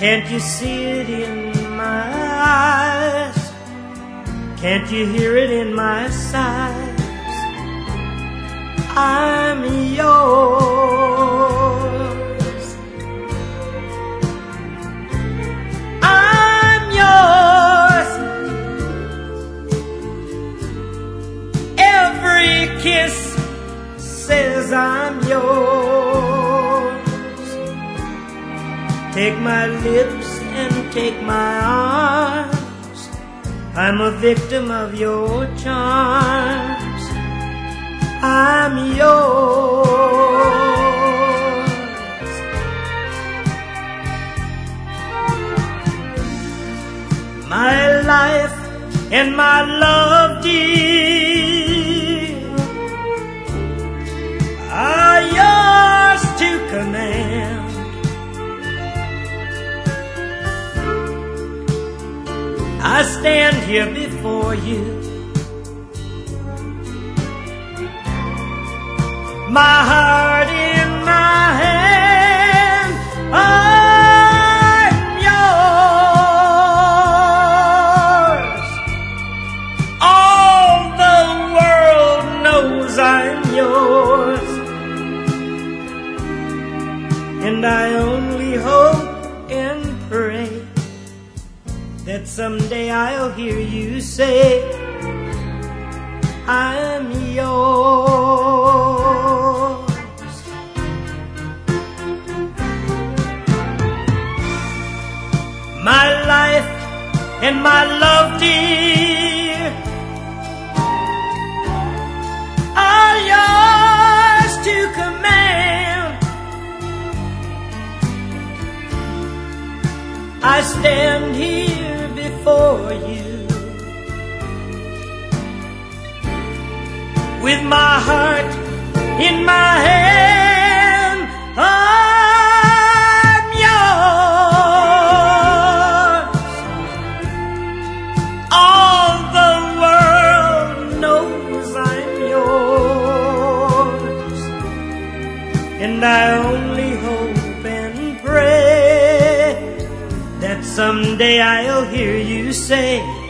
Can't you see it in my eyes? Can't you hear it in my sighs? I'm yours. I'm yours. Every kiss says I'm yours. Take my lips and take my arms. I'm a victim of your charms. I'm yours. My life and my love, dear, are yours to command. I stand here before you, my heart in my hand. I'm yours. All the world knows I'm yours, and I only hope and pray that someday I'll hear you say, I'm yours. My life and my love, dear, are yours to command. I stand here before you with my heart in my hand. I'm yours. All the world knows I'm yours, and I only hope and pray that someday I'll hear you say,